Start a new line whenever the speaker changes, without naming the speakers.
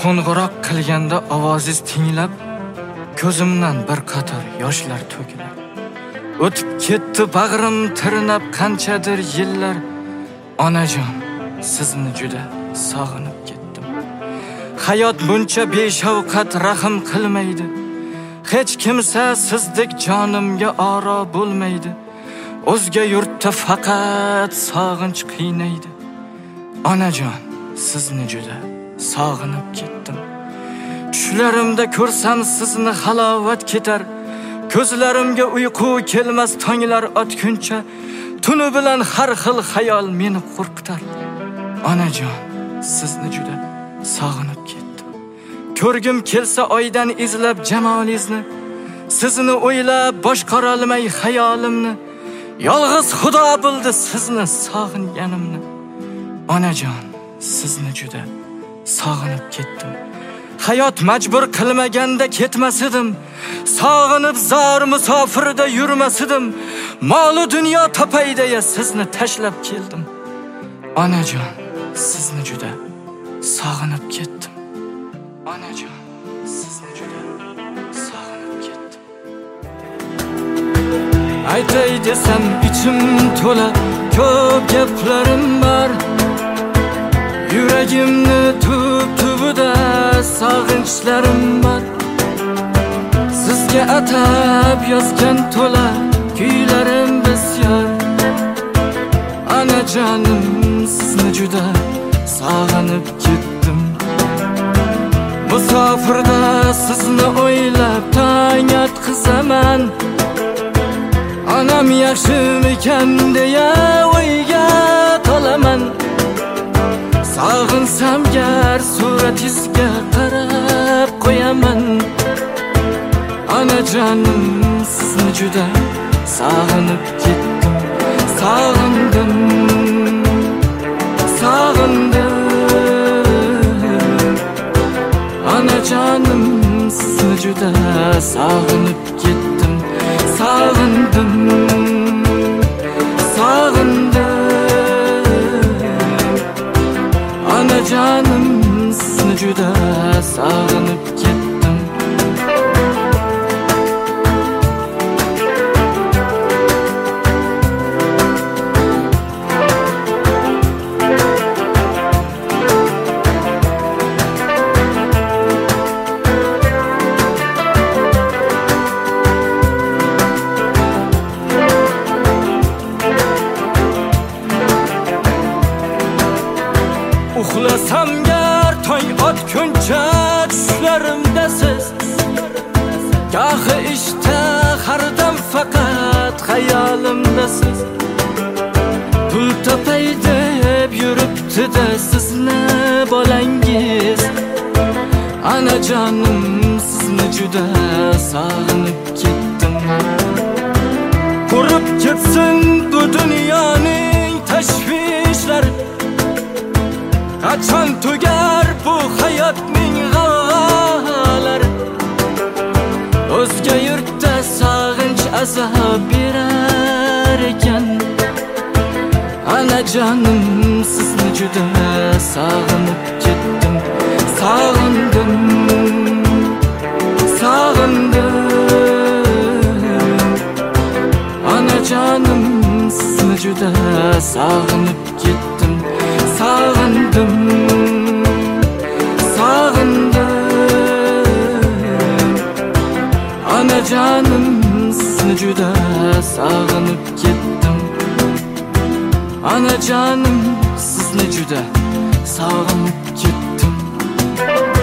Qo'ng'iroq qilganda ovozingiz tinglab, ko'zimdan bir qator yoshlar to'kiladi. O'tib ketdi bag'rim tirnab qanchadir yillar. Onajon, sizni juda sog'inib ketdim. Hayot buncha beshafqat rahm qilmaydi. Hech kimsa sizdek jonimga oro bo'lmaydi. O'zga yurtda faqat sog'inch qiynaydi. Onajon, sizni juda sog'inib ketdim. Tushlarimda ko'rsam sizni halovat ketar. Ko'zlarimga uyqu kelmas tonglar otguncha, tuni bilan har xil xayol meni qo'rqitar. Onajon, sizni juda sog'inib ketdim. Ko'rgim kelsa oydan izlab jamolingizni, sizni o'ylab boshqara olmay xayolimni. Yolg'iz Xudo bildi sizni sog'inganimni. Onajon, sizni juda sog'inib ketdim. Hayot majbur qilmaganda ketmasidim. Sog'inib zor musofirda yurmasidim. Mol dunyo topay deya sizni tashlab keldim. Onajon, sizni juda sog'inib ketdim. Onajon, sizni juda sog'inib ketdim. Aytay desam ichim to'la, ko'p gaplarim bor. Yuragimni tub-tubida sog'inchlarim bor. Sizga atab yozgan to'la kuylarim bisyor. Onajonim, sizni juda sog'inib ketdim. Musofirda sizni o'ylab tong otqizaman. Onam yaxshimikan deya o'yga tolaman. Sog'insam gar suratingizga qarab qo'yaman. Onajonim, sizni juda sog'inib ketdim. Sog'indim, sog'indim. Onajonim, sizni juda sog'inib ketdim. Sog'indim, sog'indim. Onajonim, sizni juda sog'inib ketdim. Uxlasam gar tong otguncha tushlarimda siz. Gohi ishda hardam faqat xayolimda siz. Pul topay deb yuribdi-da sizni bolangiz. Onajonim, sizni juda sog'inib ketdim. Qurib ketsin bu dunyoning tashvishlari. Qachon tugar bu hayotning g'alvalari? O'zga yurtda sog'inch azob berar ekan. Onajonim, sizni juda sog'inib ketdim. Sog'indim, sog'indim. Onajonim, sizni juda sog'inib ketdim. Sog'indim, sog'indim. Onajonim, sizni juda sog'inib ketdim. Onajonim, sizni juda sog'inib ketdim.